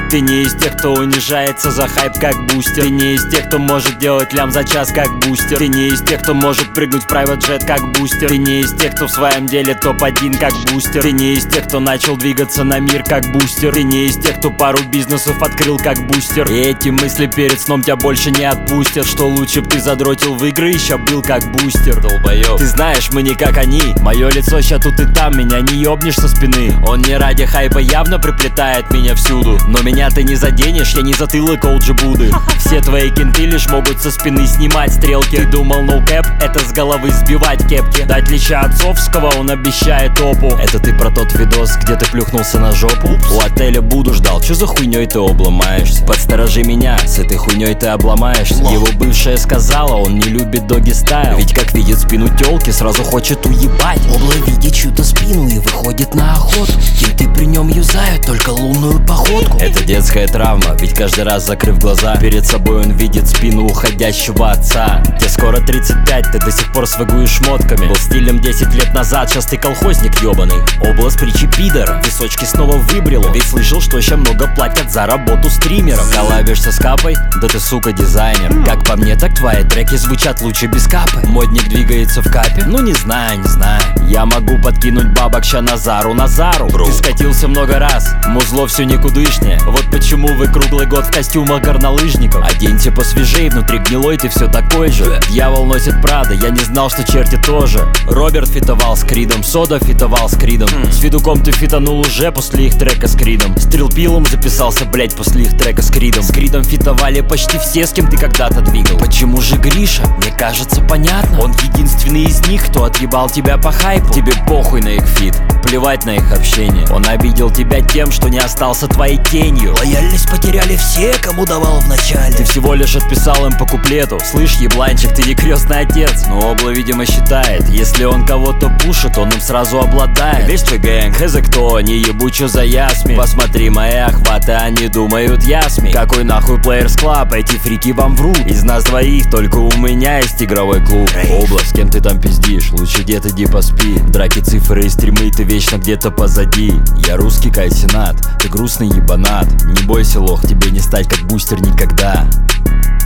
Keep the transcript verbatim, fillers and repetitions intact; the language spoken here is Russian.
Ты не из тех, кто унижается за хайп как бустер. Ты не из тех, кто может делать лям за час как бустер. Ты не из тех, кто может прыгнуть в private jet как бустер. Ты не из тех, кто в своем деле топ один как бустер. Ты не из тех, кто начал двигаться на мир как бустер. Ты не из тех, кто пару бизнесов открыл как бустер. И эти мысли перед сном тебя больше не отпустят. Что лучше б ты задротил в игры, еще был как бустер. Долбоёб. Ты знаешь, мы не как они. Мое лицо ща тут и там, меня не ёбнешь со спины. Он не ради хайпа явно приплетает меня всюду. Но меня ты не заденешь, я не затылок олджи Будды. Все твои кенты лишь могут со спины снимать стрелки. Ты думал, no cap, это с головы сбивать кепки. До отличия отцовского он обещает опу. Это ты про тот видос, где ты плюхнулся на жопу? Упс. У отеля Буду ждал, чё за хуйней ты обломаешься? Подсторожи меня, с этой хуйней ты обломаешься. Его бывшая сказала, он не любит доги стайл. Ведь как видит спину тёлки, сразу хочет уебать. Обла видит чью-то спину и выходит на охоту. Кенты при нем юзают только лунную походку. Это детская травма, ведь каждый раз закрыв глаза, перед собой он видит спину уходящего отца. Тебе скоро тридцать пять, ты до сих пор свыгуешь шмотками. Был стилем десять лет назад, сейчас ты колхозник ёбаный. Облас притчи пидора, височки снова выбрила. Ведь слышал, что еще много платят за работу стримером. Коллабишься с капой? Да ты, сука, дизайнер. Как по мне, так твои треки звучат лучше без капы. Модник двигается в капе? Ну не знаю, не знаю. Я могу подкинуть бабок ща Назару, Назару. Бро. Ты скатился много раз, музло все никудышнее. Вот почему вы круглый год в костюмах горнолыжников. Оденься посвежей, внутри гнилой ты все такой же. Дьявол носит Прада, я не знал, что черти тоже. Роберт фитовал с Кридом, Сода фитовал с Кридом. С Федуком ты фитанул уже после их трека с Кридом. Стрелпилом записался, блять, после их трека с Кридом. С Кридом фитовали почти все, с кем ты когда-то двигал. Почему же Гриша? Мне кажется, понятно. Он единственный из них, кто отъебал тебя по хайпу. Тебе похуй на их фит, плевать на их общение. Он обидел тебя тем, что не остался твоей тенью. Лояльность потеряли все, кому давал в начале. Ты всего лишь отписал им по куплету. Слышь, ебланчик, ты не крестный отец. Но Обла, видимо, считает, если он кого-то пушит, он им сразу обладает. Весь твой гэнг, хз кто, не ебу, чё за ясми. Посмотри мои охваты, они думают ясми. Какой нахуй Players Club, эти фрики вам врут. Из нас двоих только у меня есть игровой клуб. Обла, с кем ты там пиздишь? Лучше где-то иди поспи. Драки, цифры и стримы, ты вечно где-то позади. Я русский кайсенат, ты грустный ебанат. Не бойся, лох, тебе не стать как бустер никогда.